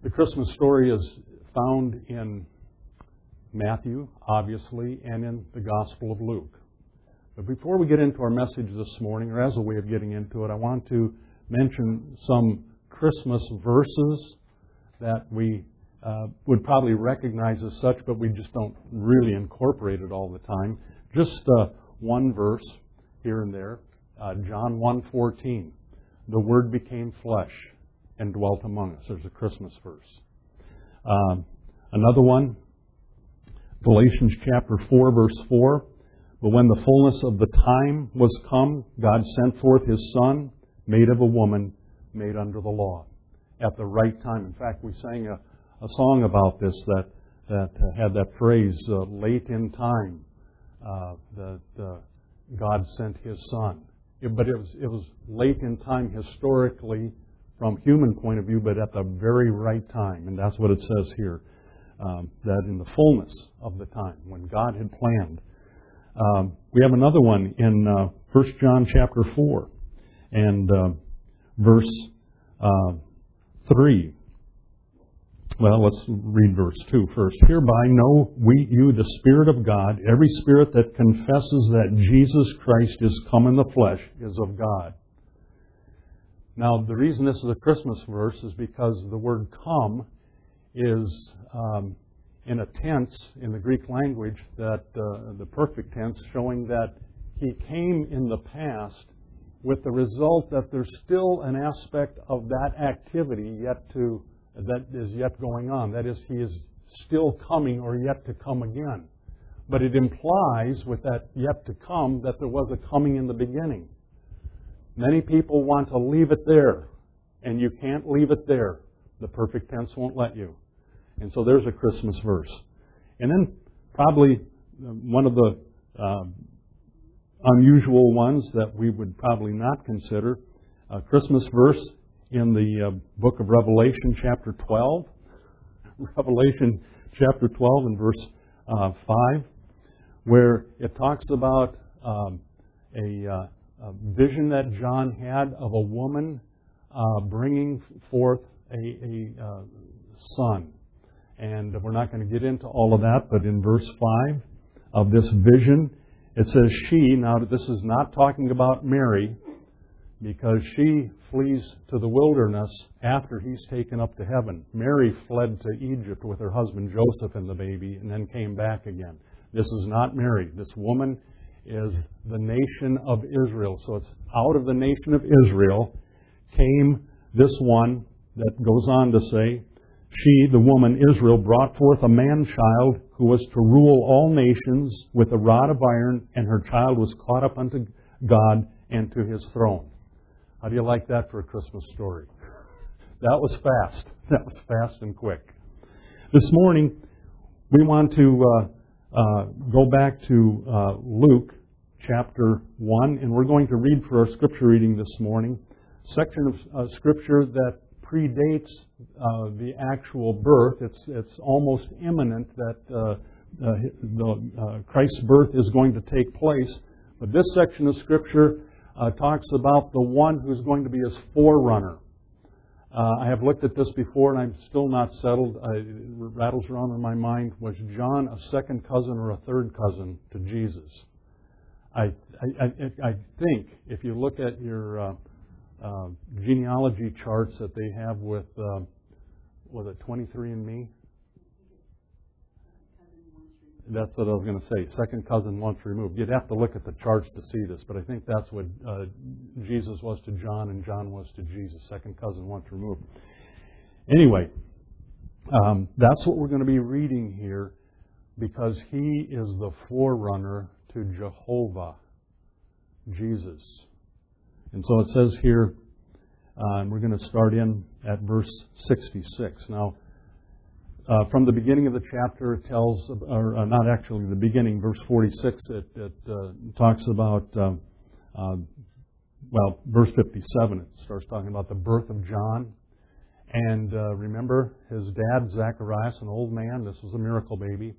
The Christmas story is found in Matthew, obviously, and in the Gospel of Luke. But before we get into our message this morning, or as a way of getting into it, I want to mention some Christmas verses that we would probably recognize as such, but we just don't really incorporate it all the time. Just one verse here and there. John 1:14. The Word became flesh and dwelt among us. There's a Christmas verse. Another one, Galatians chapter 4, verse 4. But when the fullness of the time was come, God sent forth His Son, made of a woman, made under the law, at the right time. In fact, we sang a song about this that had that phrase, late in time, that God sent His Son. But it was late in time historically from human point of view, but at the very right time. And that's what it says here, that in the fullness of the time, when God had planned. We have another one in 1 John chapter 4 and verse 3. Well, let's read verse 2 first. Hereby know you the Spirit of God. Every spirit that confesses that Jesus Christ is come in the flesh is of God. Now, the reason this is a Christmas verse is because the word come is in a tense in the Greek language, that the perfect tense, showing that He came in the past, with the result that there's still an aspect of that activity that is yet going on. That is, He is still coming or yet to come again. But it implies with that yet to come that there was a coming in the beginning. Many people want to leave it there, and you can't leave it there. The perfect tense won't let you. And so there's a Christmas verse. And then probably one of the unusual ones that we would probably not consider, a Christmas verse in the book of Revelation chapter 12. Revelation chapter 12 and verse 5, where it talks about a vision that John had of a woman bringing forth a son. And we're not going to get into all of that, but in verse 5 of this vision, it says she, now this is not talking about Mary, because she flees to the wilderness after He's taken up to heaven. Mary fled to Egypt with her husband Joseph and the baby, and then came back again. This is not Mary. This woman is the nation of Israel. So it's out of the nation of Israel came this one that goes on to say, she, the woman, Israel, brought forth a man-child who was to rule all nations with a rod of iron, and her child was caught up unto God and to His throne. How do you like that for a Christmas story? That was fast. That was fast and quick. This morning, we want to go back to Luke chapter 1, and we're going to read for our scripture reading this morning a section of scripture that predates the actual birth. It's almost imminent that Christ's birth is going to take place. But this section of Scripture talks about the one who's going to be His forerunner. I have looked at this before, and I'm still not settled. It rattles around in my mind. Was John a second cousin or a third cousin to Jesus? I think if you look at your genealogy charts that they have with, was it 23andMe? That's what I was going to say. Second cousin once removed. You'd have to look at the charts to see this, but I think that's what Jesus was to John and John was to Jesus. Second cousin once removed. Anyway, that's what we're going to be reading here, because He is the forerunner to Jehovah, Jesus. And so it says here, and we're going to start in at verse 66. Now, from the beginning of the chapter, it tells, or not actually the beginning, verse 46, it talks about, verse 57, it starts talking about the birth of John. And remember, his dad, Zacharias, an old man, this was a miracle baby.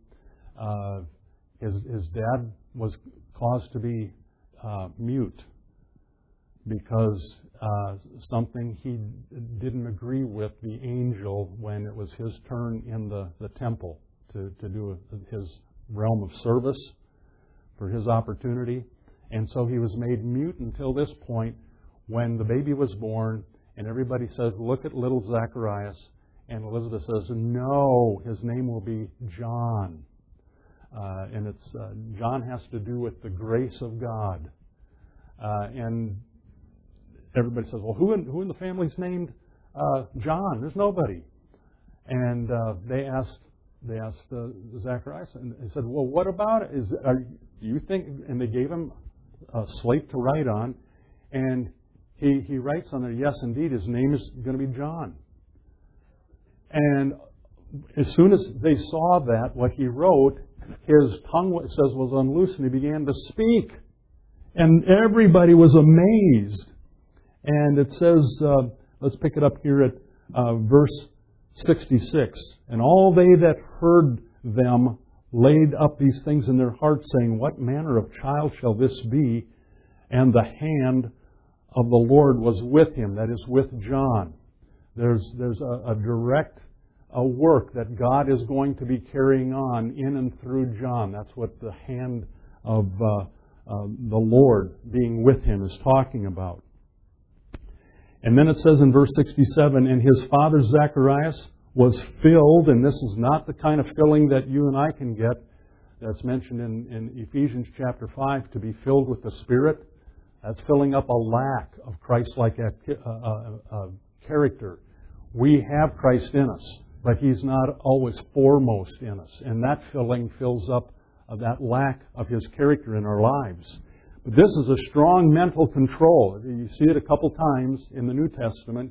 His dad was caused to be mute because something. He didn't agree with the angel when it was his turn in the temple to do his realm of service for his opportunity. And so he was made mute until this point when the baby was born, and everybody says, look at little Zacharias. And Elizabeth says, no, his name will be John. And it's John has to do with the grace of God. And everybody says, well, who in the family's named John? There's nobody. And they asked Zacharias, and they said, well, what about it? Do you think? And they gave him a slate to write on, and he writes on there, yes, indeed, his name is going to be John. And as soon as they saw that, what he wrote, his tongue, it says, was unloosed, and he began to speak. And everybody was amazed. And it says, let's pick it up here at verse 66. And all they that heard them laid up these things in their hearts, saying, what manner of child shall this be? And the hand of the Lord was with him, that is, with John. There's a direct work that God is going to be carrying on in and through John. That's what the hand of the Lord being with him is talking about. And then it says in verse 67, and his father Zacharias was filled, and this is not the kind of filling that you and I can get. That's mentioned in Ephesians chapter 5, to be filled with the Spirit. That's filling up a lack of Christ-like character. We have Christ in us, but He's not always foremost in us. And that filling fills up that lack of His character in our lives. But this is a strong mental control. You see it a couple times in the New Testament,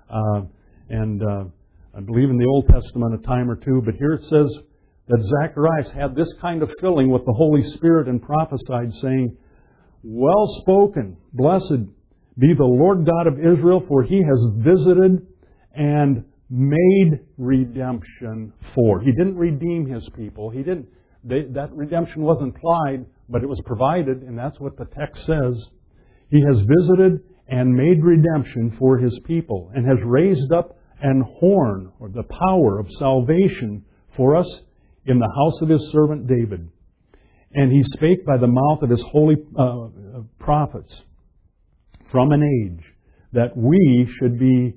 and I believe in the Old Testament a time or two. But here it says that Zacharias had this kind of filling with the Holy Spirit and prophesied, saying, well spoken, blessed be the Lord God of Israel, for He has visited and made redemption for. He didn't redeem His people. That redemption wasn't applied, but it was provided, and that's what the text says. He has visited and made redemption for His people, and has raised up an horn, or the power of salvation, for us in the house of His servant David. And He spake by the mouth of His holy prophets from an age that we should be,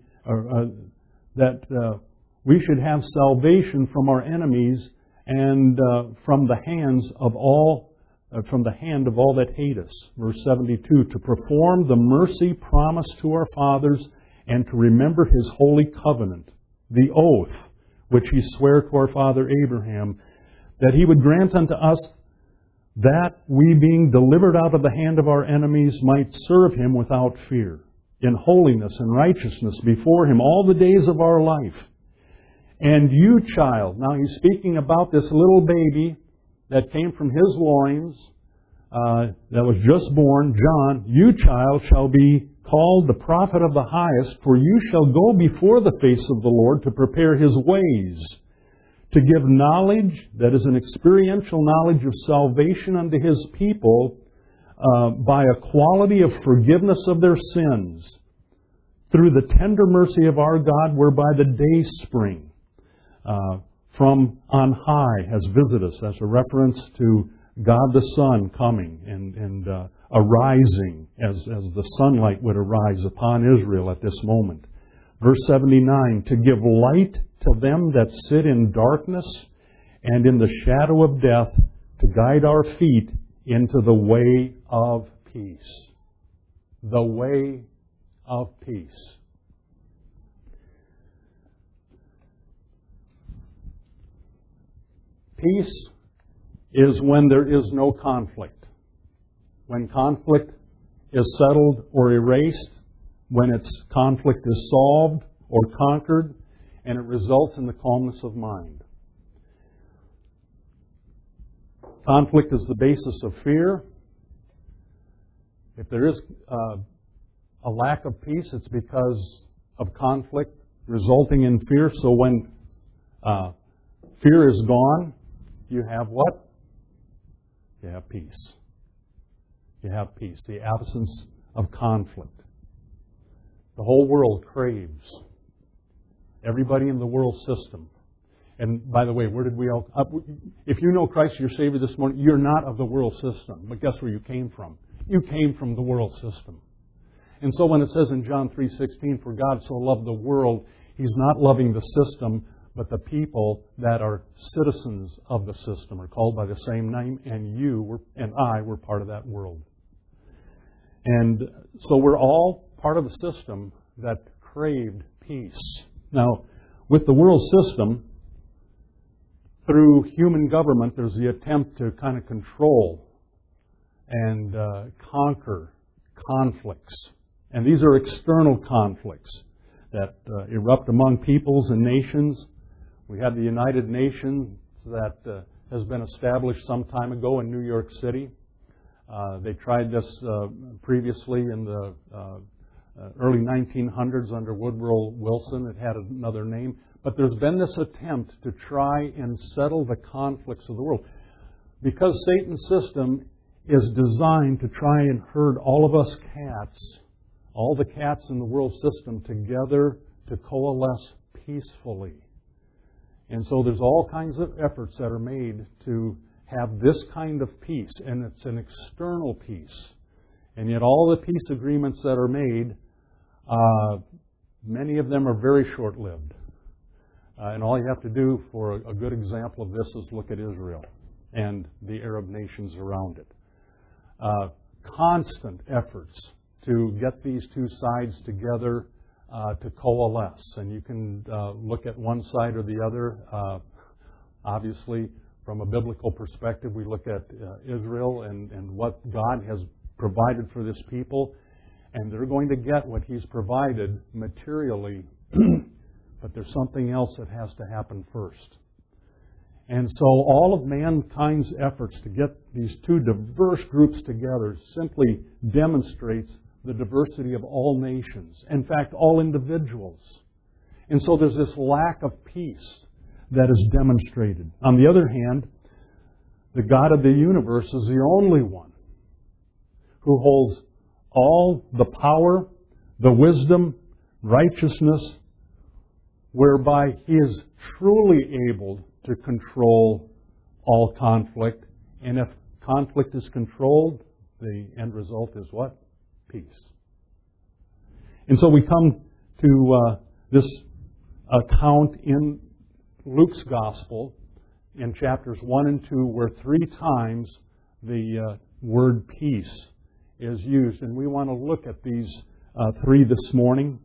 we should have salvation from our enemies and from the hand of all that hate us. Verse 72, to perform the mercy promised to our fathers, and to remember His holy covenant, the oath which He sware to our father Abraham, that He would grant unto us that we, being delivered out of the hand of our enemies, might serve Him without fear, in holiness and righteousness before Him all the days of our life. And you, child, now He's speaking about this little baby that came from His loins, that was just born, John, you, child, shall be called the prophet of the highest, for you shall go before the face of the Lord to prepare His ways, to give knowledge, that is an experiential knowledge of salvation unto His people, by a quality of forgiveness of their sins, through the tender mercy of our God, whereby the day spring from on high has visited us. That's a reference to God the Son coming and arising as the sunlight would arise upon Israel at this moment. Verse 79, to give light to them that sit in darkness and in the shadow of death, to guide our feet into the way of peace. The way of peace. Peace is when there is no conflict. When conflict is settled or erased, when its conflict is solved or conquered, and it results in the calmness of mind. Conflict is the basis of fear. If there is a lack of peace, it's because of conflict resulting in fear. So when fear is gone, you have what? You have peace. You have peace. The absence of conflict. the whole world craves. Everybody in the world system. And by the way, where did we all... if you know Christ, your Savior this morning, you're not of the world system. But guess where you came from? You came from the world system. And so when it says in John 3:16, for God so loved the world, He's not loving the system, but the people that are citizens of the system are called by the same name, and you and I were part of that world. And so we're all part of a system that craved peace. Now, with the world system, through human government, there's the attempt to kind of control and conquer conflicts. And these are external conflicts that erupt among peoples and nations. We have the United Nations that has been established some time ago in New York City. They tried this previously in the early 1900s under Woodrow Wilson. It had another name. But there's been this attempt to try and settle the conflicts of the world. Because Satan's system is designed to try and herd all of us cats, all the cats in the world system together to coalesce peacefully. And so there's all kinds of efforts that are made to have this kind of peace, and it's an external peace. And yet all the peace agreements that are made, many of them are very short-lived. And all you have to do for a good example of this is look at Israel and the Arab nations around it. Constant efforts to get these two sides together to coalesce. And you can look at one side or the other. Obviously, from a biblical perspective, we look at Israel and what God has provided for this people. And they're going to get what He's provided materially. But there's something else that has to happen first. And so all of mankind's efforts to get these two diverse groups together simply demonstrates the diversity of all nations. In fact, all individuals. And so there's this lack of peace that is demonstrated. On the other hand, the God of the universe is the only one who holds all the power, the wisdom, righteousness, whereby He is truly able to control all conflict. And if conflict is controlled, the end result is what? Peace. And so we come to this account in Luke's Gospel in chapters 1 and 2 where 3 times the word peace is used. And we want to look at these 3 this morning.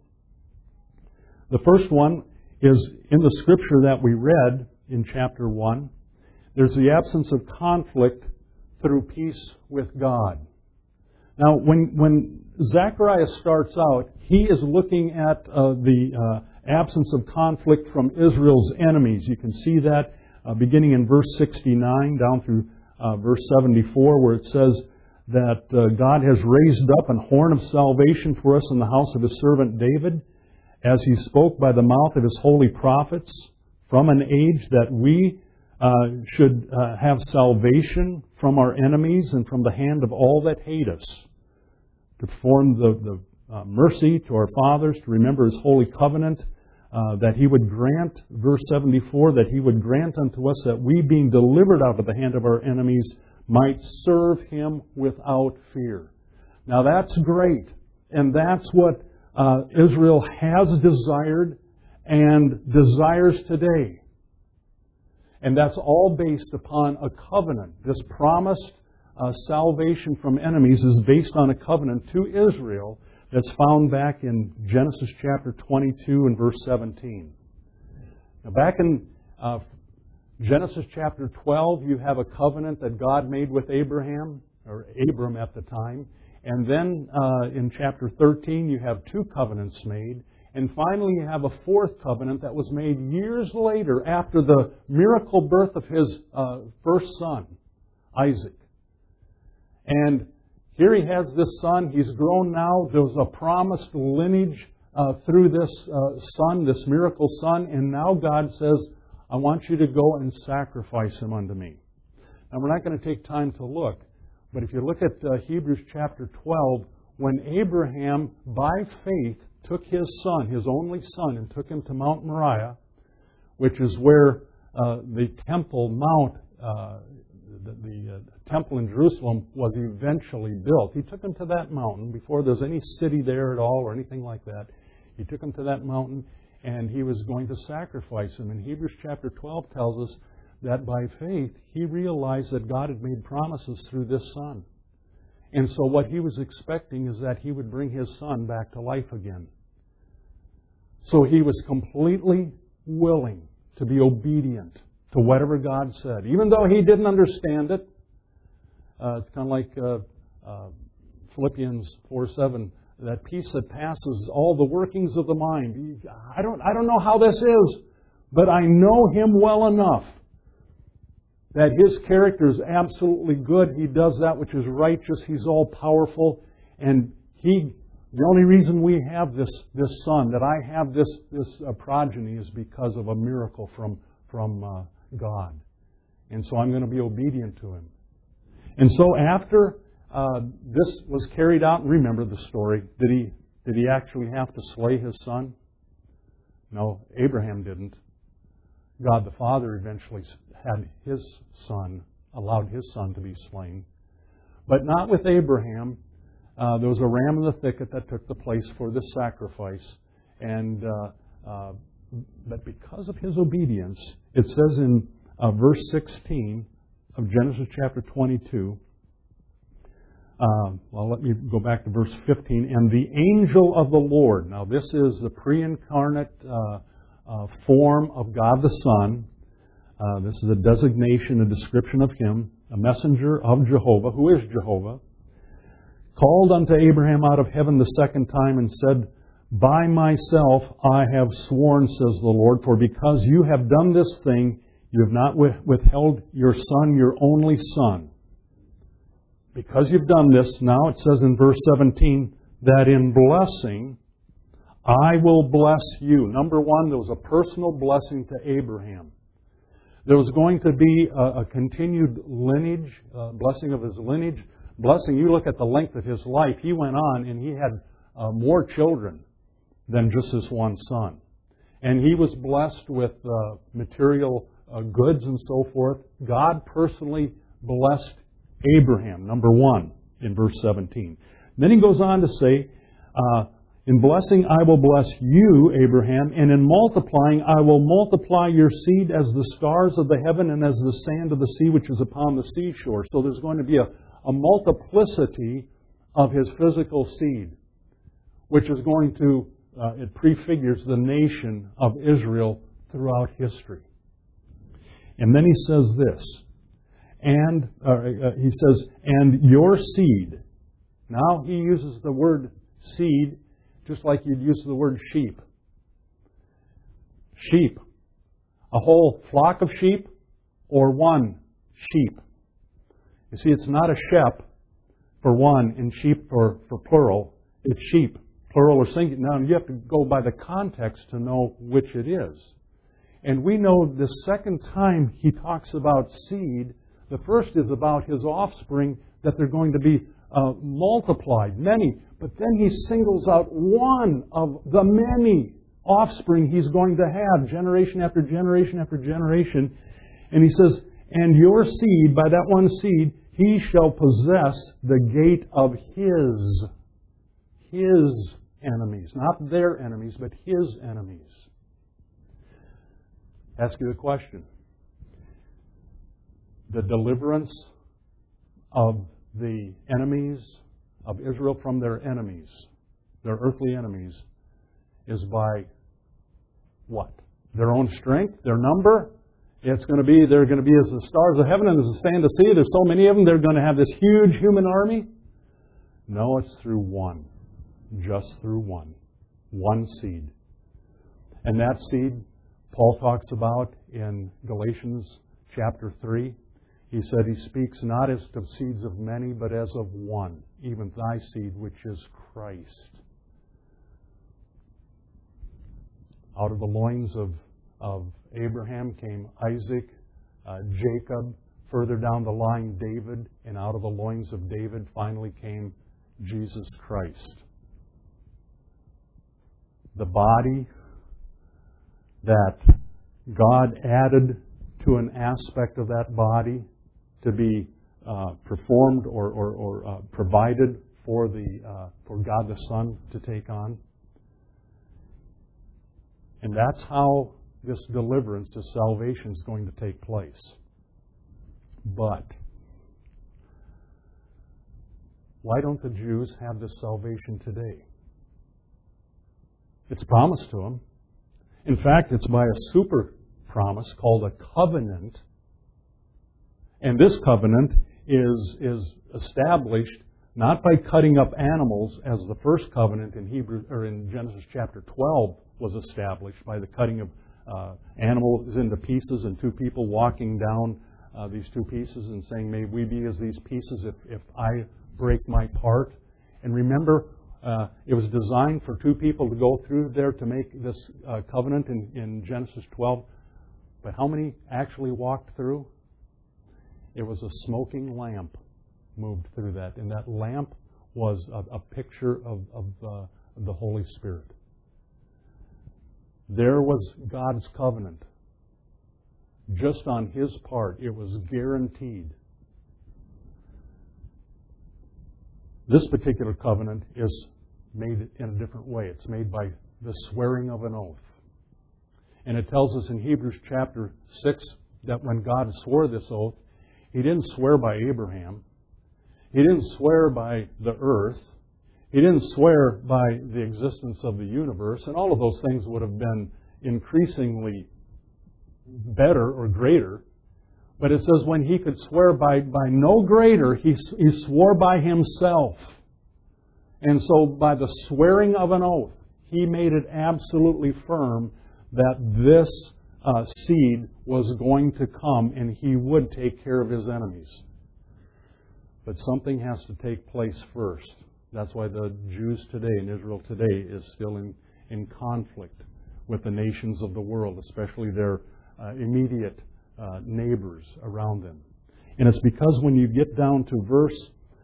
The first one is in the scripture that we read in chapter 1. There's the absence of conflict through peace with God. Now, when Zechariah starts out, he is looking at the absence of conflict from Israel's enemies. You can see that beginning in verse 69 down through verse 74, where it says that God has raised up an horn of salvation for us in the house of His servant David, as He spoke by the mouth of His holy prophets, from an age that we should have salvation from our enemies and from the hand of all that hate us, to perform the mercy to our fathers, to remember His holy covenant, that He would grant, verse 74, that He would grant unto us that we, being delivered out of the hand of our enemies, might serve Him without fear. Now that's great, and that's what Israel has desired and desires today. And that's all based upon a covenant. This promised salvation from enemies is based on a covenant to Israel that's found back in Genesis chapter 22 and verse 17. Now back in Genesis chapter 12, you have a covenant that God made with Abraham, or Abram at the time. And then in chapter 13, you have 2 covenants made. And finally, you have a 4th covenant that was made years later after the miracle birth of his first son, Isaac. And here he has this son. He's grown now. There's a promised lineage through this son, this miracle son. And now God says, I want you to go and sacrifice him unto me. Now, we're not going to take time to look. But if you look at Hebrews chapter 12, when Abraham, by faith, took His Son, His only Son, and took Him to Mount Moriah, which is where the Temple Mount, the temple in Jerusalem was eventually built. He took Him to that mountain before there's any city there at all or anything like that. He took Him to that mountain, and He was going to sacrifice Him. And Hebrews chapter 12 tells us that by faith, He realized that God had made promises through this Son. And so what He was expecting is that He would bring His Son back to life again. So He was completely willing to be obedient to whatever God said. Even though He didn't understand it. It's kind of like Philippians 4:7, that peace that passes all the workings of the mind. I don't know how this is, but I know Him well enough that His character is absolutely good. He does that which is righteous. He's all powerful. And the only reason we have this son, that I have this progeny, is because of a miracle from God. And so I'm going to be obedient to Him. And so after this was carried out, remember the story, did he actually have to slay his son? No, Abraham didn't. God the Father eventually had His Son, allowed His Son to be slain. But not with Abraham. There was a ram in the thicket that took the place for this sacrifice. But because of his obedience, it says in verse 16 of Genesis chapter 22, let me go back to verse 15. And the angel of the Lord. Now this is the pre-incarnate form of God the Son. This is a designation, a description of Him, a messenger of Jehovah. Who is Jehovah? Called unto Abraham out of heaven the second time and said, By myself I have sworn, says the Lord, for because you have done this thing, you have not withheld your Son, your only Son. Because you've done this, now it says in verse 17, that in blessing I will bless you. Number one, there was a personal blessing to Abraham. There was going to be a continued lineage, blessing of his lineage. Blessing, you look at the length of his life, he went on and he had more children than just this one son. And he was blessed with material goods and so forth. God personally blessed Abraham, number one, in verse 17. Then he goes on to say, in blessing I will bless you, Abraham, and in multiplying I will multiply your seed as the stars of the heaven and as the sand of the sea which is upon the seashore. So there's going to be a multiplicity of his physical seed, which is going to, it prefigures the nation of Israel throughout history. And then he says this, and your seed. Now he uses the word seed just like you'd use the word sheep. Sheep. A whole flock of sheep or one sheep. You see, it's not a shep for one and sheep for plural. It's sheep, plural or singular. Now, you have to go by the context to know which it is. And we know the second time he talks about seed, the first is about his offspring, that they're going to be multiplied, many. But then he singles out one of the many offspring he's going to have, generation after generation after generation. And he says, and your seed, by that one seed, he shall possess the gate of his enemies. Not their enemies, but his enemies. Ask you a question. The deliverance of the enemies of Israel from their enemies, their earthly enemies, is by what? Their own strength? Their number? They're going to be as the stars of heaven and as the sand of the sea. There's so many of them, they're going to have this huge human army. No, it's through one. Just through one. One seed. And that seed, Paul talks about in Galatians chapter 3. He said he speaks not as to seeds of many, but as of one, even thy seed, which is Christ. Out of the loins of Abraham came Isaac, Jacob, further down the line David, and out of the loins of David finally came Jesus Christ. the body that God added to an aspect of that body to be performed or provided for God the Son to take on. And that's how this deliverance to salvation is going to take place. But why don't the Jews have this salvation today? It's promised to them. In fact, it's by a super promise called a covenant. And this covenant is established not by cutting up animals as the first covenant in Genesis chapter 12 was established, by the cutting of animals into pieces and two people walking down these two pieces and saying, may we be as these pieces if I break my part. And remember, it was designed for two people to go through there to make this covenant in Genesis 12. But how many actually walked through? It was a smoking lamp moved through that. And that lamp was a picture of the Holy Spirit. There was God's covenant. Just on His part, it was guaranteed. This particular covenant is made in a different way. It's made by the swearing of an oath. And it tells us in Hebrews chapter 6 that when God swore this oath, He didn't swear by Abraham. He didn't swear by the earth. He didn't swear by the existence of the universe. And all of those things would have been increasingly better or greater. But it says when He could swear by no greater, He swore by Himself. And so by the swearing of an oath, He made it absolutely firm that this seed was going to come and He would take care of His enemies. But something has to take place first. That's why the Jews today and Israel today is still in conflict with the nations of the world, especially their immediate neighbors around them. And it's because when you get down to verse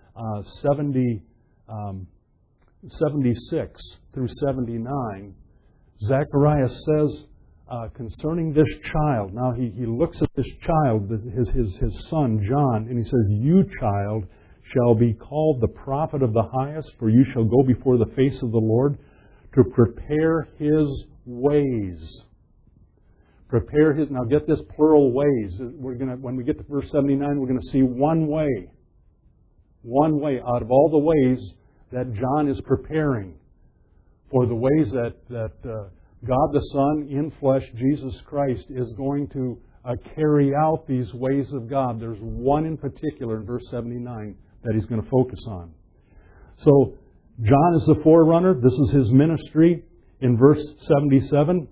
76 through 79, Zechariah says concerning this child, now he looks at this child, his son John, and he says, you, child, shall be called the prophet of the highest, for you shall go before the face of the Lord to prepare His ways. Prepare His, now get this, plural ways. When we get to verse 79, we're going to see one way. One way out of all the ways that John is preparing for the ways that God the Son in flesh, Jesus Christ, is going to carry out these ways of God. There's one in particular in verse 79 that he's going to focus on. So John is the forerunner. This is his ministry. In verse 77,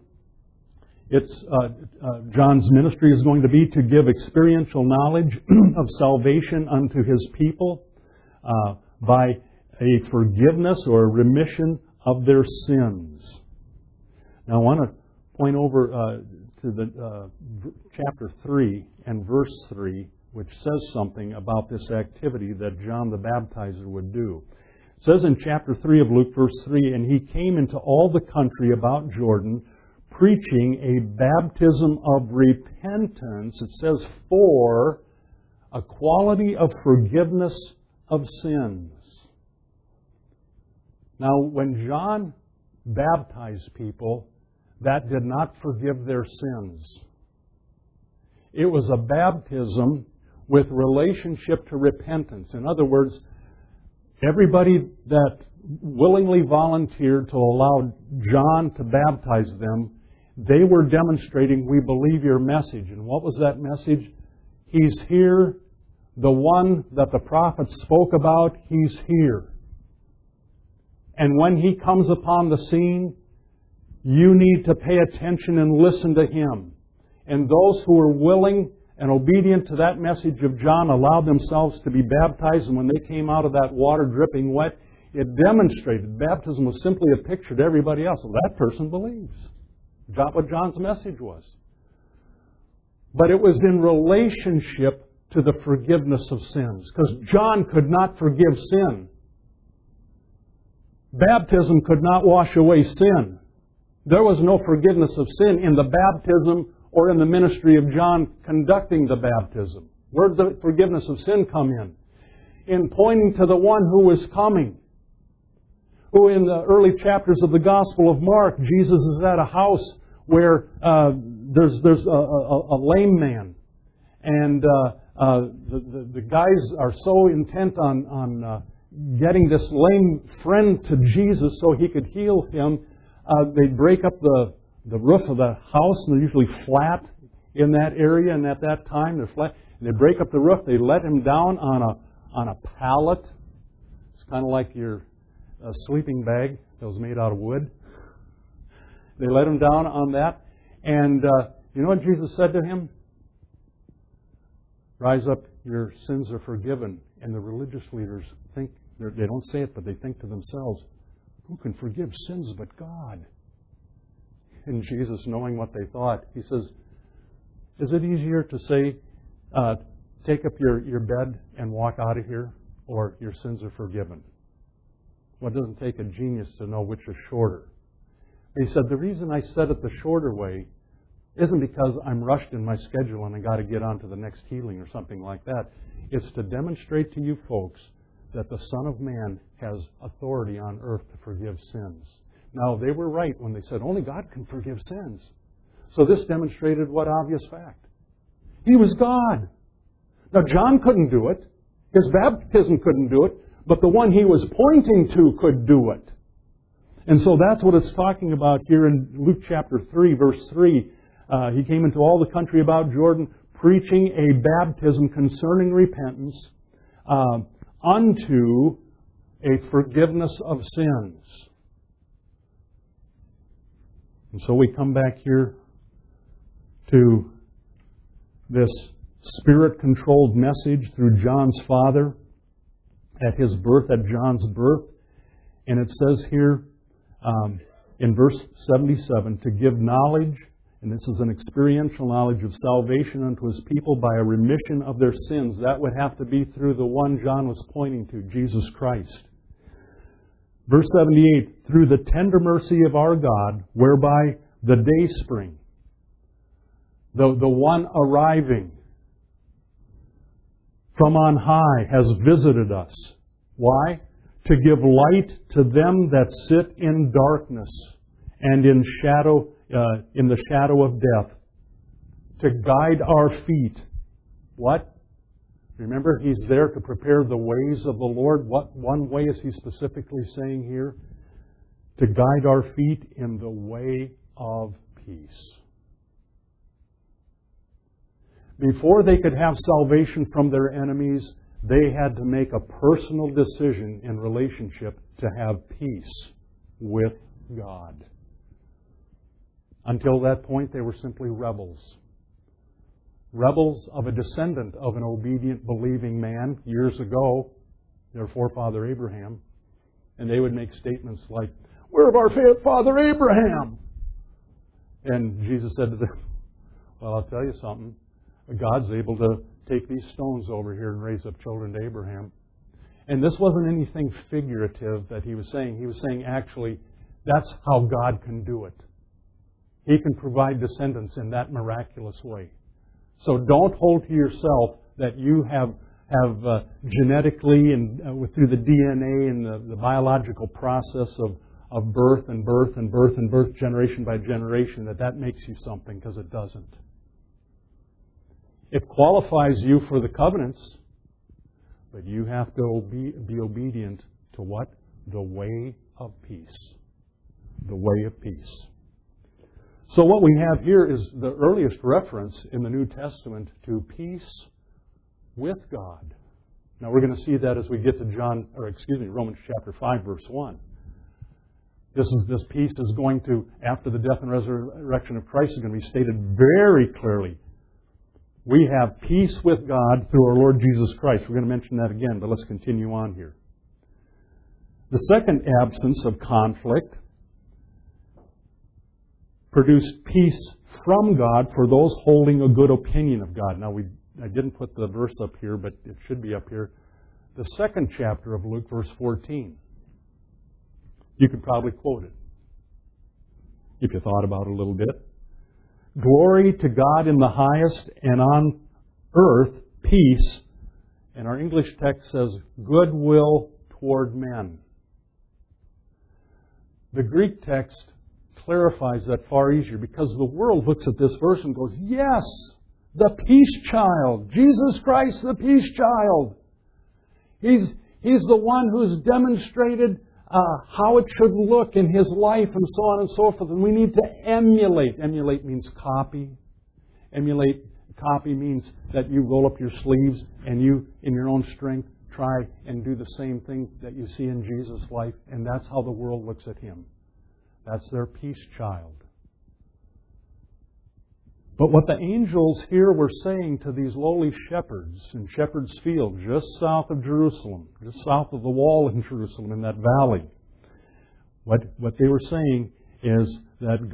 John's ministry is going to be to give experiential knowledge of salvation unto his people by a forgiveness or remission of their sins. Now I want to point over to the chapter 3 and verse 3, which says something about this activity that John the Baptizer would do. It says in chapter 3 of Luke, verse 3, and he came into all the country about Jordan, preaching a baptism of repentance, it says, for a quality of forgiveness of sins. Now, when John baptized people, that did not forgive their sins. It was a baptism with relationship to repentance. In other words, everybody that willingly volunteered to allow John to baptize them, they were demonstrating, we believe your message. And what was that message? He's here. The one that the prophets spoke about, He's here. And when He comes upon the scene, you need to pay attention and listen to Him. And those who were willing and obedient to that message of John allowed themselves to be baptized. And when they came out of that water dripping wet, it demonstrated baptism was simply a picture to everybody else. Well, that person believes what John's message was. But it was in relationship to the forgiveness of sins. Because John could not forgive sin. Baptism could not wash away sin. There was no forgiveness of sin in the baptism or in the ministry of John conducting the baptism. Where did the forgiveness of sin come in? In pointing to the one who was coming. Who in the early chapters of the Gospel of Mark, Jesus is at a house where there's a lame man. And the guys are so intent on getting this lame friend to Jesus so he could heal him. They break up the roof of the house, and they're usually flat in that area, and at that time they're flat. And they break up the roof. They let him down on a pallet. It's kind of like your sleeping bag that was made out of wood. They let him down on that, and you know what Jesus said to him? Rise up, your sins are forgiven. And the religious leaders think, they don't say it, but they think to themselves, who can forgive sins but God? And Jesus, knowing what they thought, He says, is it easier to say, take up your bed and walk out of here, or your sins are forgiven? Well, it doesn't take a genius to know which is shorter. He said, the reason I said it the shorter way isn't because I'm rushed in my schedule and I got to get on to the next healing or something like that. It's to demonstrate to you folks that the Son of Man has authority on earth to forgive sins. Now, they were right when they said only God can forgive sins. So this demonstrated what obvious fact? He was God. Now, John couldn't do it. His baptism couldn't do it. But the one he was pointing to could do it. And so that's what it's talking about here in Luke chapter 3, verse 3. He came into all the country about Jordan, preaching a baptism concerning repentance unto a forgiveness of sins. And so we come back here to this Spirit-controlled message through John's father at his birth, at John's birth. And it says here in verse 77, to give knowledge, and this is an experiential knowledge of salvation unto His people by a remission of their sins. That would have to be through the one John was pointing to, Jesus Christ. Verse 78, through the tender mercy of our God, whereby the dayspring, the one arriving from on high, has visited us. Why? To give light to them that sit in darkness and in the shadow of death. To guide our feet. What? Remember, He's there to prepare the ways of the Lord. What one way is He specifically saying here? To guide our feet in the way of peace. Before they could have salvation from their enemies, they had to make a personal decision in relationship to have peace with God. Until that point, they were simply rebels. Rebels of a descendant of an obedient, believing man years ago, their forefather Abraham. And they would make statements like, "We're of our father Abraham." And Jesus said to them, "Well, I'll tell you something. God's able to take these stones over here and raise up children to Abraham." And this wasn't anything figurative that He was saying. He was saying, actually, that's how God can do it. He can provide descendants in that miraculous way. So don't hold to yourself that you have genetically and through the DNA and the biological process of birth and birth and birth and birth, generation by generation, that makes you something, because it doesn't. It qualifies you for the covenants, but you have to be obedient to what? The way of peace. The way of peace. So what we have here is the earliest reference in the New Testament to peace with God. Now we're going to see that as we get to Romans chapter 5, verse 1. This peace is going to, after the death and resurrection of Christ, is going to be stated very clearly. We have peace with God through our Lord Jesus Christ. We're going to mention that again, but let's continue on here. The second absence of conflict produced peace from God for those holding a good opinion of God. Now, I didn't put the verse up here, but it should be up here. The second chapter of Luke, verse 14. You could probably quote it. if you thought about it a little bit. Glory to God in the highest, and on earth peace. And our English text says goodwill toward men. The Greek text clarifies that far easier, because the world looks at this verse and goes, yes, the peace child, Jesus Christ, the peace child. He's the one who's demonstrated how it should look in His life and so on and so forth. And we need to emulate. Emulate means copy. Copy means that you roll up your sleeves and you, in your own strength, try and do the same thing that you see in Jesus' life. And that's how the world looks at Him. That's their peace child. But what the angels here were saying to these lowly shepherds in Shepherd's Field, just south of Jerusalem, just south of the wall in Jerusalem, in that valley, what they were saying is that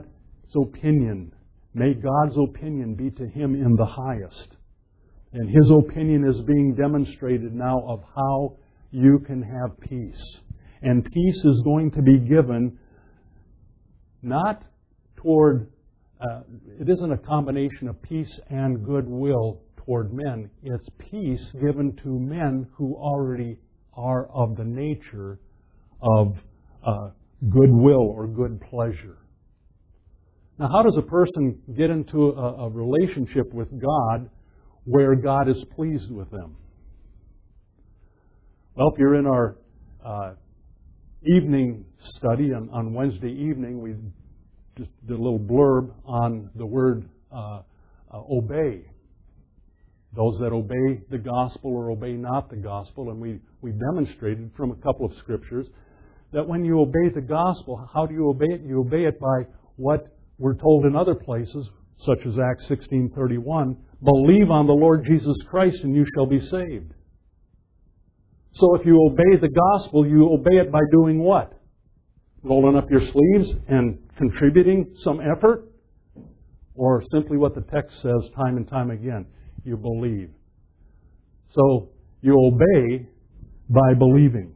may God's opinion be to Him in the highest. And His opinion is being demonstrated now of how you can have peace. And peace is going to be given not toward, it isn't a combination of peace and goodwill toward men. It's peace given to men who already are of the nature of goodwill or good pleasure. Now, how does a person get into a relationship with God where God is pleased with them? Well, if you're in our evening study on Wednesday evening, we just did a little blurb on the word obey. Those that obey the gospel or obey not the gospel. And we demonstrated from a couple of scriptures that when you obey the gospel, how do you obey it? You obey it by what we're told in other places, such as Acts 16:31, believe on the Lord Jesus Christ and you shall be saved. So if you obey the gospel, you obey it by doing what? Rolling up your sleeves and contributing some effort? Or simply what the text says time and time again, you believe. So you obey by believing.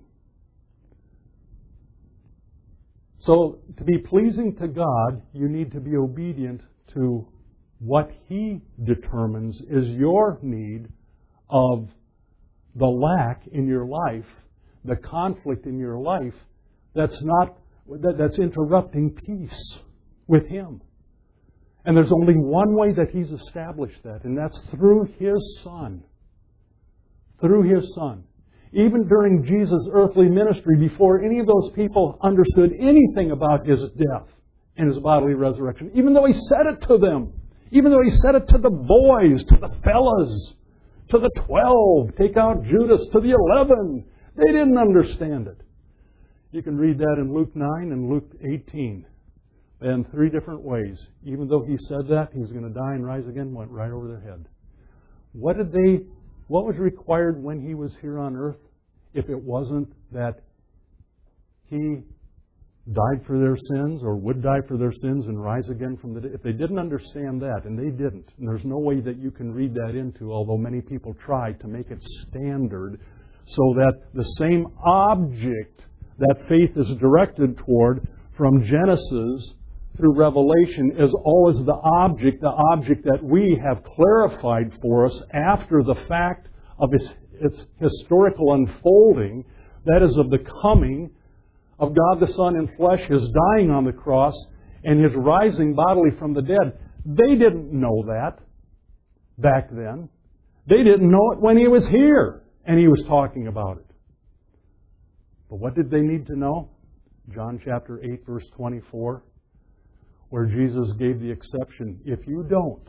So to be pleasing to God, you need to be obedient to what He determines is your need of the lack in your life, the conflict in your life that's interrupting peace with Him. And there's only one way that He's established that, and that's through His Son. Through His Son. Even during Jesus' earthly ministry, before any of those people understood anything about His death and His bodily resurrection, even though He said it to them, even though He said it to the boys, to the fellas, to the 12, take out Judas, to the 11, they didn't understand it. You can read that in Luke 9 and Luke 18. In 3 different ways. Even though He said that He was going to die and rise again, went right over their head. What was required when He was here on earth if it wasn't that He died for their sins or would die for their sins and rise again from the dead? If they didn't understand that, and they didn't, and there's no way that you can read that into, although many people try to make it standard so that the same object that faith is directed toward from Genesis through Revelation is always the object that we have clarified for us after the fact of its historical unfolding, that is of the coming of God the Son in flesh, His dying on the cross, and His rising bodily from the dead. They didn't know that back then. They didn't know it when He was here and He was talking about it. But what did they need to know? John chapter 8, verse 24, where Jesus gave the exception. If you don't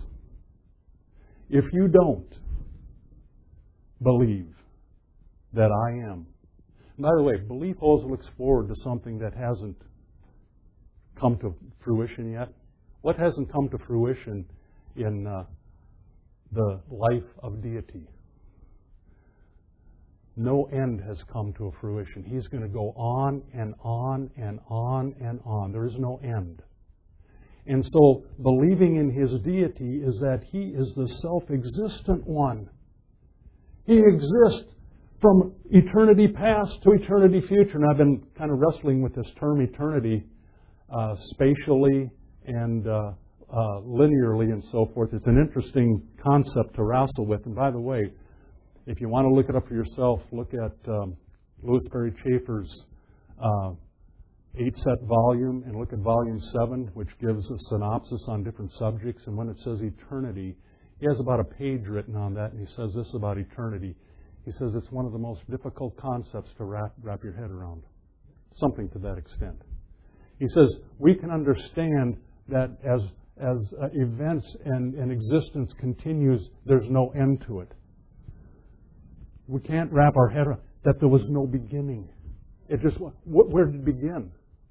believe that I am. And by the way, belief always looks forward to something that hasn't come to fruition yet. What hasn't come to fruition in the life of deity? No end has come to a fruition. He's going to go on and on and on and on. There is no end. And so, believing in His deity is that He is the self-existent one. He exists from eternity past to eternity future. And I've been kind of wrestling with this term eternity spatially and linearly and so forth. It's an interesting concept to wrestle with. And by the way, if you want to look it up for yourself, look at Louis Perry Chafer's 8-set volume and look at volume 7, which gives a synopsis on different subjects. And when it says eternity, he has about a page written on that, and he says this about eternity. He says it's one of the most difficult concepts to wrap your head around. Something to that extent. He says we can understand that as events and existence continues, there's no end to it. We can't wrap our head around that there was no beginning. It just, where did it begin?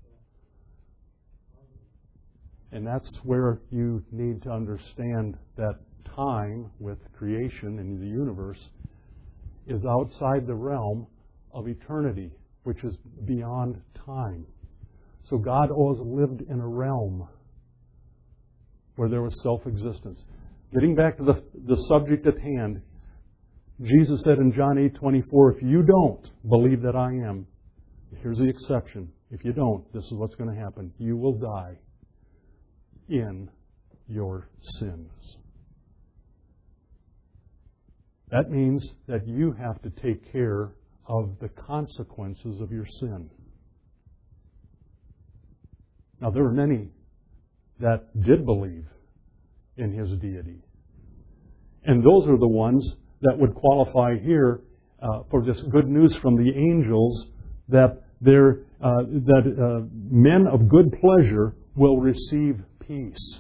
And that's where you need to understand that time with creation and the universe is outside the realm of eternity, which is beyond time. So God always lived in a realm where there was self-existence. Getting back to the subject at hand, Jesus said in John 8:24, if you don't believe that I am, here's the exception. If you don't, this is what's going to happen. You will die in your sins. That means that you have to take care of the consequences of your sin. Now, there were many that did believe in His deity. And those are the ones that would qualify here for this good news from the angels that men of good pleasure will receive peace.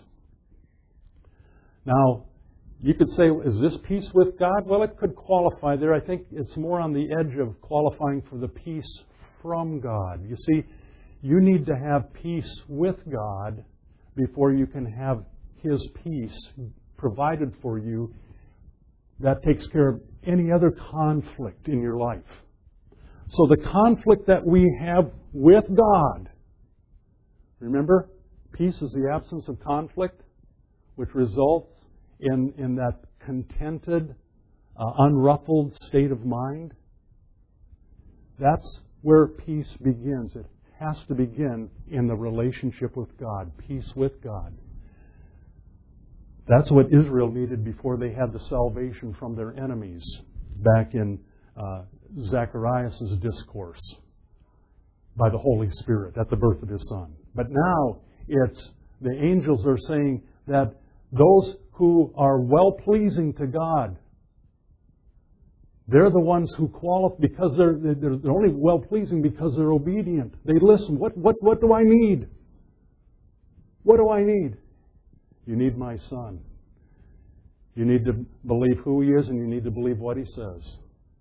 Now, you could say, is this peace with God? Well, it could qualify there. I think it's more on the edge of qualifying for the peace from God. You see, you need to have peace with God before you can have His peace provided for you that takes care of any other conflict in your life. So the conflict that we have with God, remember, peace is the absence of conflict, which results in that contented, unruffled state of mind. That's where peace begins. It has to begin in the relationship with God, peace with God. That's what Israel needed before they had the salvation from their enemies back in Zacharias' discourse by the Holy Spirit at the birth of His Son. But now it's the angels are saying that those who are well-pleasing to God, they're the ones who qualify because they're only well-pleasing because they're obedient. They listen. What do I need? What do I need? You need my Son. You need to believe who He is and you need to believe what He says.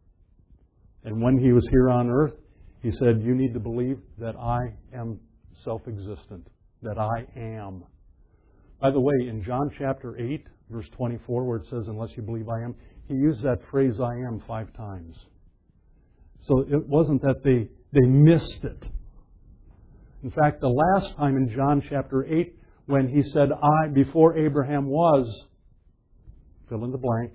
And when He was here on earth, He said, you need to believe that I am self-existent, that I am. By the way, in John chapter 8, verse 24, where it says, unless you believe I am, He used that phrase, I am, 5 times. So it wasn't that they missed it. In fact, the last time in John chapter 8, when He said, I, before Abraham was, fill in the blank,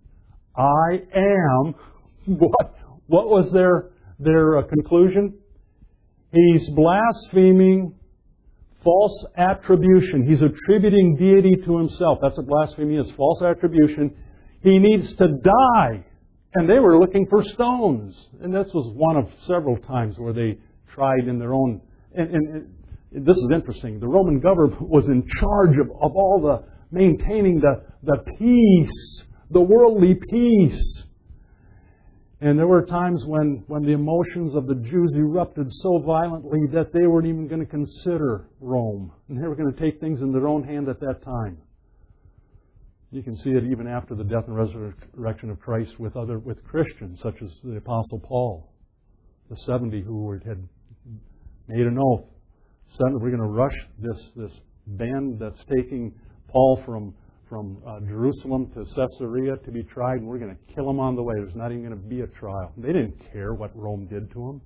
I am, what was their conclusion? He's blaspheming false attribution. He's attributing deity to Himself. That's what blasphemy is, false attribution. He needs to die. And they were looking for stones. And this was one of several times where they tried in their own... And this is interesting. The Roman government was in charge of all the maintaining the peace, the worldly peace. And there were times when the emotions of the Jews erupted so violently that they weren't even going to consider Rome. And they were going to take things in their own hand at that time. You can see it even after the death and resurrection of Christ with Christians, such as the Apostle Paul, the 70 who had made an oath. We're going to rush this band that's taking Paul from Jerusalem to Caesarea to be tried, and we're going to kill him on the way. There's not even going to be a trial. They didn't care what Rome did to him.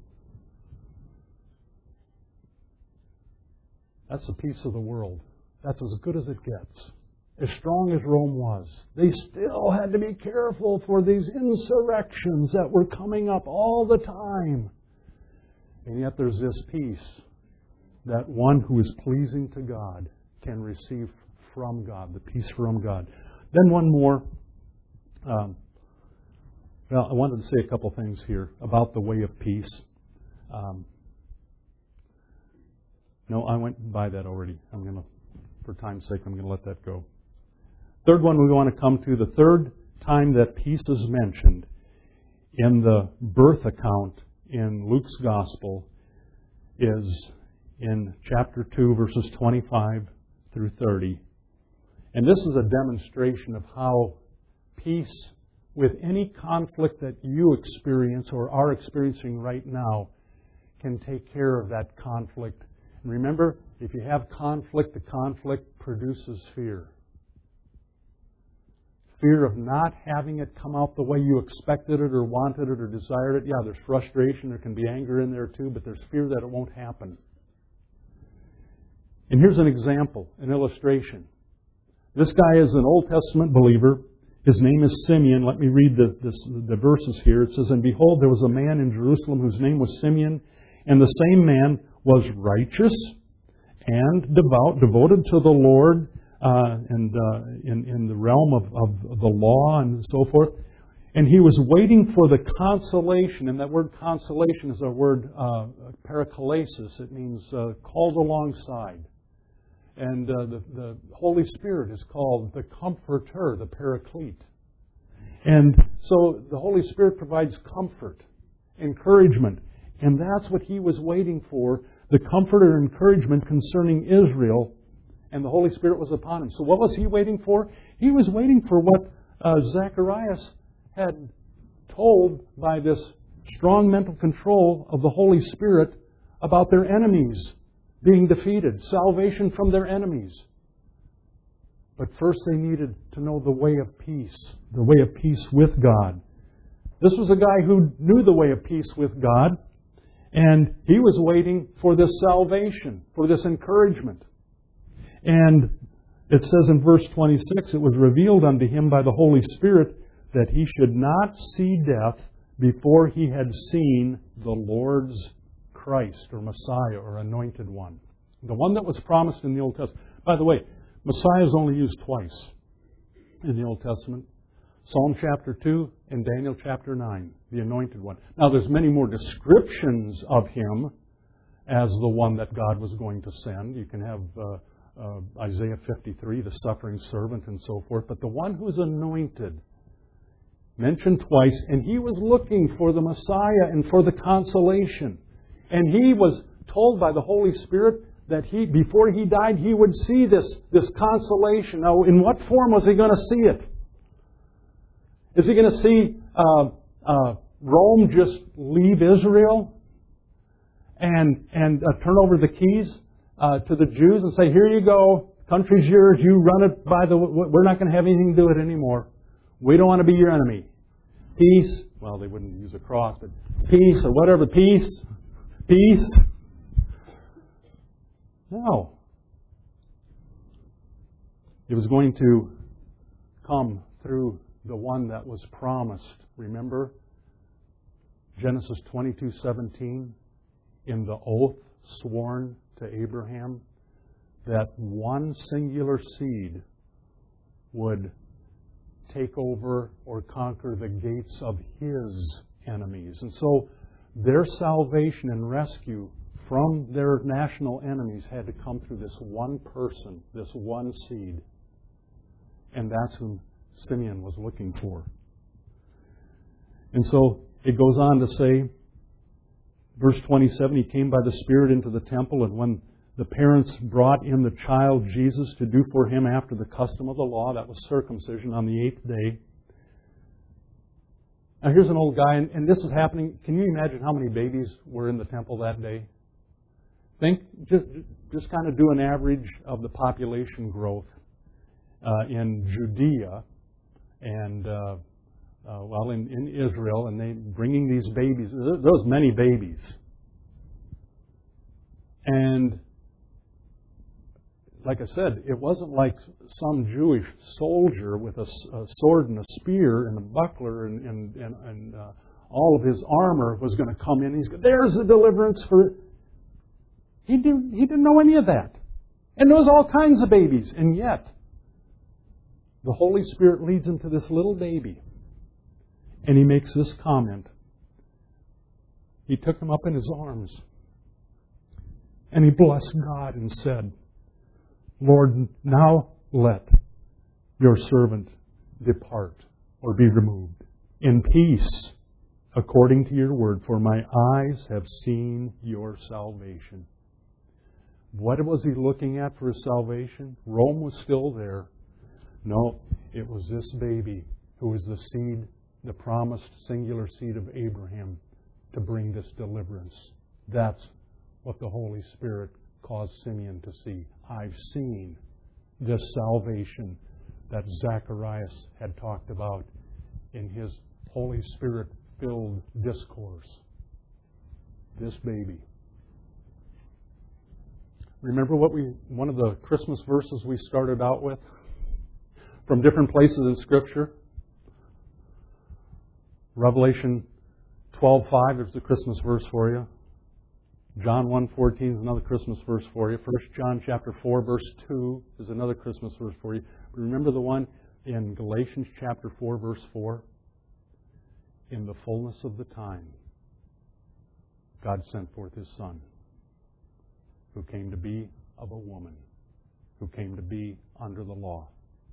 That's the peace of the world. That's as good as it gets. As strong as Rome was, they still had to be careful for these insurrections that were coming up all the time. And yet there's this peace that one who is pleasing to God can receive from God, the peace from God. Then one more. I wanted to say a couple things here about the way of peace. No, I went by that already. For time's sake, I'm going to let that go. Third one we want to come to, the third time that peace is mentioned in the birth account in Luke's Gospel is in chapter 2, verses 25 through 30. And this is a demonstration of how peace with any conflict that you experience or are experiencing right now can take care of that conflict. And remember, if you have conflict, the conflict produces fear. Fear of not having it come out the way you expected it or wanted it or desired it. Yeah, there's frustration, there can be anger in there too, but there's fear that it won't happen. And here's an example, an illustration. This guy is an Old Testament believer. His name is Simeon. Let me read the verses here. It says, "And behold, there was a man in Jerusalem whose name was Simeon, and the same man was righteous and devout, devoted to the Lord, and in the realm of the law and so forth. And he was waiting for the consolation." And that word consolation is a word paraklesis. It means called alongside. And the Holy Spirit is called the Comforter, the Paraclete. And so the Holy Spirit provides comfort, encouragement. And that's what he was waiting for, the comfort and encouragement concerning Israel. And the Holy Spirit was upon him. So what was he waiting for? He was waiting for what Zacharias had told by this strong mental control of the Holy Spirit about their enemies being defeated, salvation from their enemies. But first they needed to know the way of peace, the way of peace with God. This was a guy who knew the way of peace with God, and he was waiting for this salvation, for this encouragement. And it says in verse 26, "It was revealed unto him by the Holy Spirit that he should not see death before he had seen the Lord's Christ," or Messiah, or Anointed One. The one that was promised in the Old Testament. By the way, Messiah is only used twice in the Old Testament. Psalm chapter 2 and Daniel chapter 9, the Anointed One. Now there's many more descriptions of him as the one that God was going to send. You can have Isaiah 53, the suffering servant, and so forth. But the one who's anointed, mentioned twice, and he was looking for the Messiah and for the consolation. And he was told by the Holy Spirit that before he died, he would see this consolation. Now, in what form was he going to see it? Is he going to see Rome just leave Israel and turn over the keys to the Jews and say, "Here you go, country's yours, you run it we're not going to have anything to do with it anymore. We don't want to be your enemy. Peace." Well, they wouldn't use a cross, but peace or whatever, peace. No. It was going to come through the one that was promised. Remember Genesis 22:17, in the oath sworn to Abraham, that one singular seed would take over or conquer the gates of his enemies. And so their salvation and rescue from their national enemies had to come through this one person, this one seed. And that's whom Simeon was looking for. And so it goes on to say, verse 27, "He came by the Spirit into the temple, and when the parents brought in the child Jesus to do for him after the custom of the law," that was circumcision, on the 8th day. Now here's an old guy, and this is happening. Can you imagine how many babies were in the temple that day? Think, just kind of do an average of the population growth in Judea and in Israel, and they bringing these babies. There was many babies, and like I said, it wasn't like some Jewish soldier with a sword and a spear and a buckler and all of his armor was going to come in. There's the deliverance for it. He didn't know any of that. And there was all kinds of babies. And yet, the Holy Spirit leads him to this little baby. And he makes this comment. He took him up in his arms. And he blessed God and said, Lord, now let your servant depart or be removed in peace according to your word, for my eyes have seen your salvation. What was he looking at for his salvation? Rome was still there. No, it was this baby who was the seed, the promised singular seed of Abraham to bring this deliverance. That's what the Holy Spirit caused Simeon to see. I've seen this salvation that Zacharias had talked about in his Holy Spirit-filled discourse. This baby. Remember one of the Christmas verses we started out with from different places in Scripture? Revelation 12:5 is the Christmas verse for you. John 1:14 is another Christmas verse for you. 1 John chapter 4, verse 2 is another Christmas verse for you. But remember the one in Galatians chapter 4, verse 4? In the fullness of the time, God sent forth His Son, who came to be of a woman, who came to be under the law.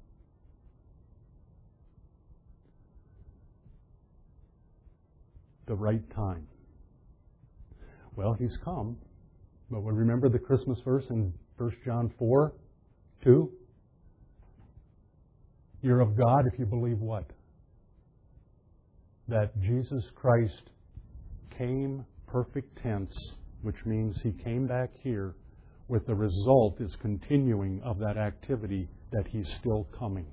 The right time. Well, He's come, but we remember the Christmas verse in 1 John 4, 2? You're of God if you believe what? That Jesus Christ came, perfect tense, which means He came back here with the result is continuing of that activity that He's still coming.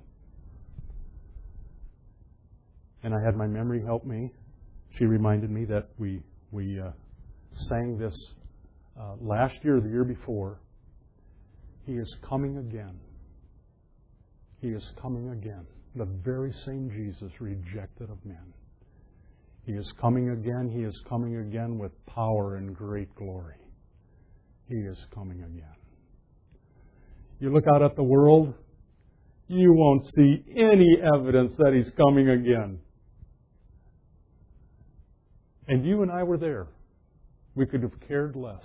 And I had my memory help me. She reminded me that we sang this last year or the year before. He is coming again. He is coming again. The very same Jesus rejected of men. He is coming again. He is coming again with power and great glory. He is coming again. You look out at the world, you won't see any evidence that He's coming again. And you and I were there. We could have cared less.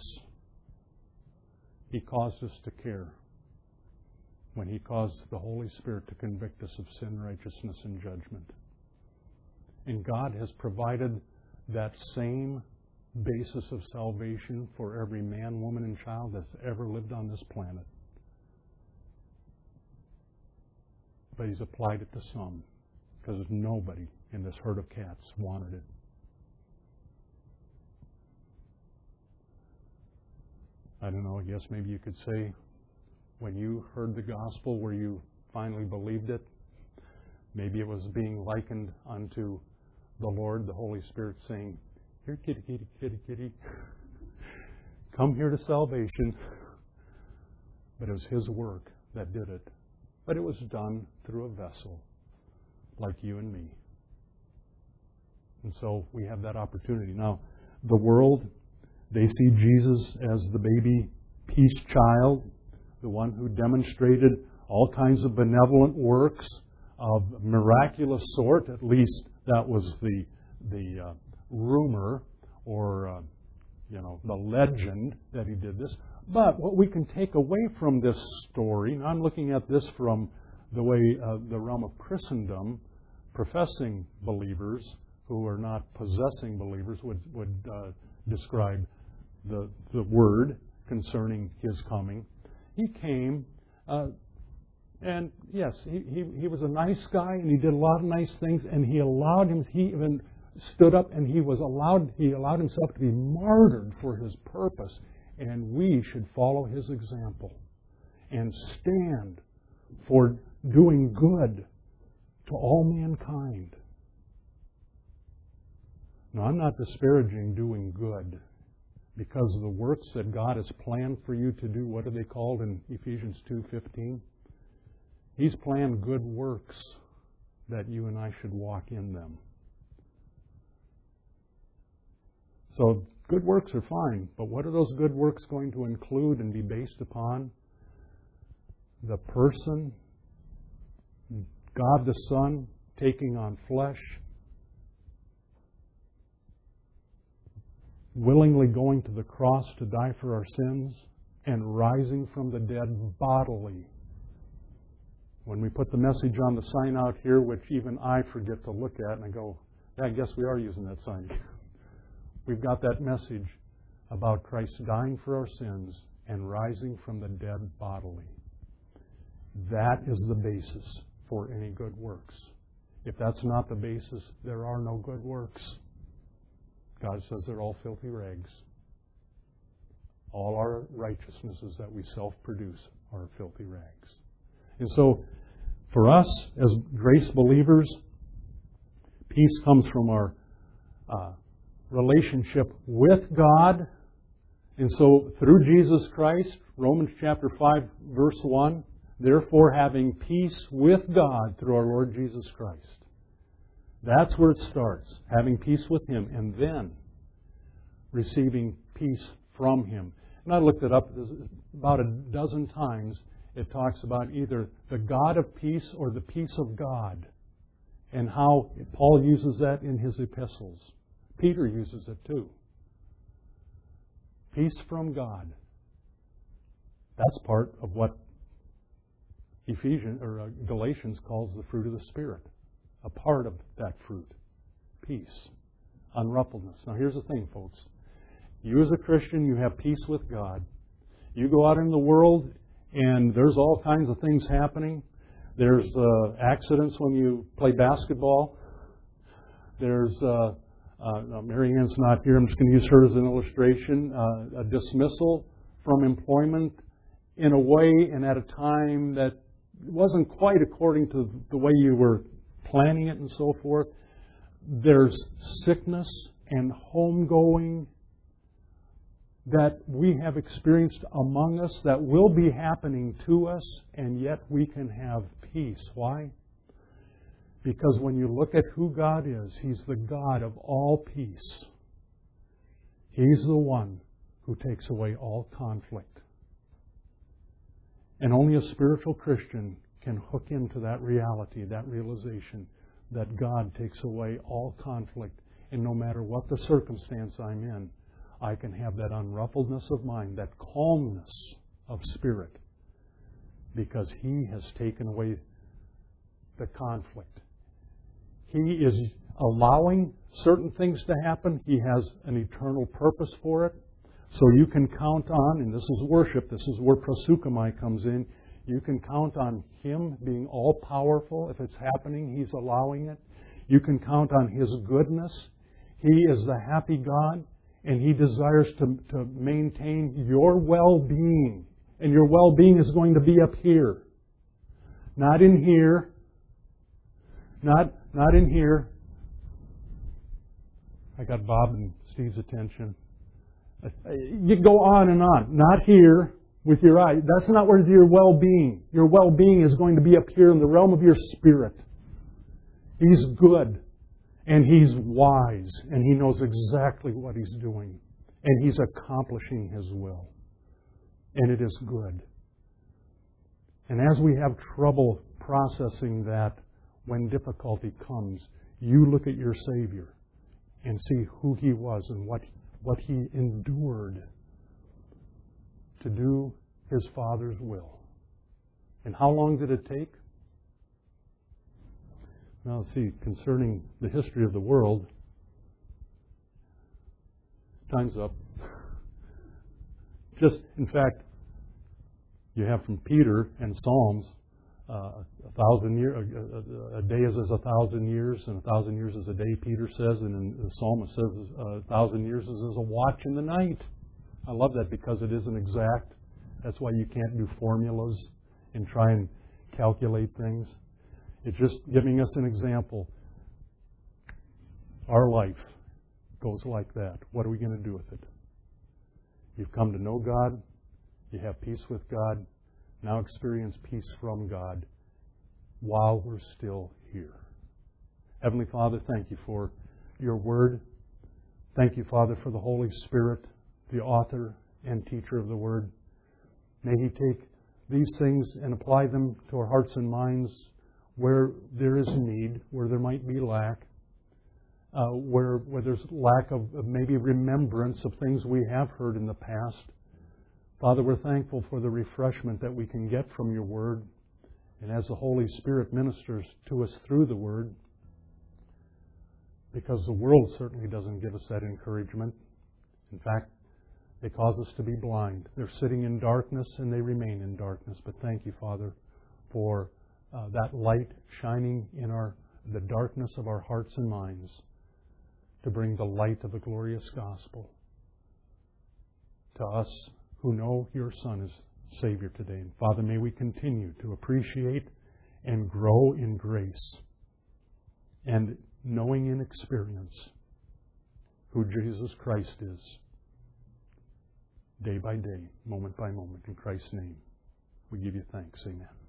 He caused us to care when He caused the Holy Spirit to convict us of sin, righteousness, and judgment. And God has provided that same basis of salvation for every man, woman, and child that's ever lived on this planet. But He's applied it to some, because nobody in this herd of cats wanted it. I don't know, I guess maybe you could say, when you heard the gospel, where you finally believed it, maybe it was being likened unto the Lord, the Holy Spirit saying, here, kitty, kitty, kitty, kitty, come here to salvation. But it was His work that did it. But it was done through a vessel like you and me. And so we have that opportunity. Now, the world, they see Jesus as the baby peace child, the one who demonstrated all kinds of benevolent works of miraculous sort. At least that was the rumor or the legend that He did this. But what we can take away from this story, and I'm looking at this from the way the realm of Christendom, professing believers who are not possessing believers would describe the word concerning His coming. He came, and yes, he was a nice guy, and He did a lot of nice things, and He even stood up, and He allowed Himself to be martyred for His purpose, and we should follow His example and stand for doing good to all mankind. Now, I'm not disparaging doing good, because the works that God has planned for you to do, what are they called in Ephesians 2:15? He's planned good works that you and I should walk in them. So good works are fine, but what are those good works going to include and be based upon? The person, God the Son, taking on flesh, willingly going to the cross to die for our sins, and rising from the dead bodily. When we put the message on the sign out here, which even I forget to look at, and I go, yeah, I guess we are using that sign. We've got that message about Christ dying for our sins and rising from the dead bodily. That is the basis for any good works. If that's not the basis, there are no good works. God says they're all filthy rags. All our righteousnesses that we self-produce are filthy rags. And so, for us as grace believers, peace comes from our relationship with God. And so, through Jesus Christ, Romans chapter 5, verse 1, therefore having peace with God through our Lord Jesus Christ. That's where it starts, having peace with Him, and then receiving peace from Him. And I looked it up about a dozen times. It talks about either the God of peace or the peace of God, and how Paul uses that in his epistles. Peter uses it too. Peace from God. That's part of what Galatians calls the fruit of the Spirit. A part of that fruit. Peace. Unruffledness. Now here's the thing, folks. You as a Christian, you have peace with God. You go out in the world and there's all kinds of things happening. There's accidents when you play basketball. There's, Mary Ann's not here, I'm just going to use her as an illustration, a dismissal from employment in a way and at a time that wasn't quite according to the way you were planning it and so forth. There's sickness and homegoing that we have experienced among us that will be happening to us, and yet we can have peace. Why? Because when you look at who God is, He's the God of all peace. He's the one who takes away all conflict. And only a spiritual Christian can hook into that reality, that realization that God takes away all conflict. And no matter what the circumstance I'm in, I can have that unruffledness of mind, that calmness of spirit, because He has taken away the conflict. He is allowing certain things to happen. He has an eternal purpose for it. So you can count on, and this is worship, this is where proseuchomai comes in, you can count on Him being all-powerful. If it's happening, He's allowing it. You can count on His goodness. He is the happy God, and He desires to maintain your well-being. And your well-being is going to be up here. Not in here. Not in here. I got Bob and Steve's attention. You go on and on. Not here with your eye. That's not where your well-being. Your well-being is going to be up here in the realm of your spirit. He's good. And He's wise. And He knows exactly what He's doing. And He's accomplishing His will. And it is good. And as we have trouble processing that, when difficulty comes, you look at your Savior and see who He was and what He endured to do His Father's will. And how long did it take? Now, let's see, concerning the history of the world, time's up. Just, in fact, you have from Peter and Psalms, 1,000 years, a day is as 1,000 years, and 1,000 years is a day, Peter says, and in the Psalmist says 1,000 years is as a watch in the night. I love that because it isn't exact. That's why you can't do formulas and try and calculate things. It's just giving us an example. Our life goes like that. What are we going to do with it? You've come to know God. You have peace with God. Now experience peace from God while we're still here. Heavenly Father, thank You for Your Word. Thank you, Father, for the Holy Spirit, the author and teacher of the Word. May He take these things and apply them to our hearts and minds where there is need, where there might be lack, where there's lack of maybe remembrance of things we have heard in the past. Father, we're thankful for the refreshment that we can get from your Word. And as the Holy Spirit ministers to us through the Word, because the world certainly doesn't give us that encouragement. In fact, they cause us to be blind. They're sitting in darkness and they remain in darkness. But thank you, Father, for that light shining in the darkness of our hearts and minds to bring the light of the glorious gospel to us who know your Son is Savior today. And Father, may we continue to appreciate and grow in grace and knowing in experience who Jesus Christ is, day by day, moment by moment. In Christ's name, we give you thanks. Amen.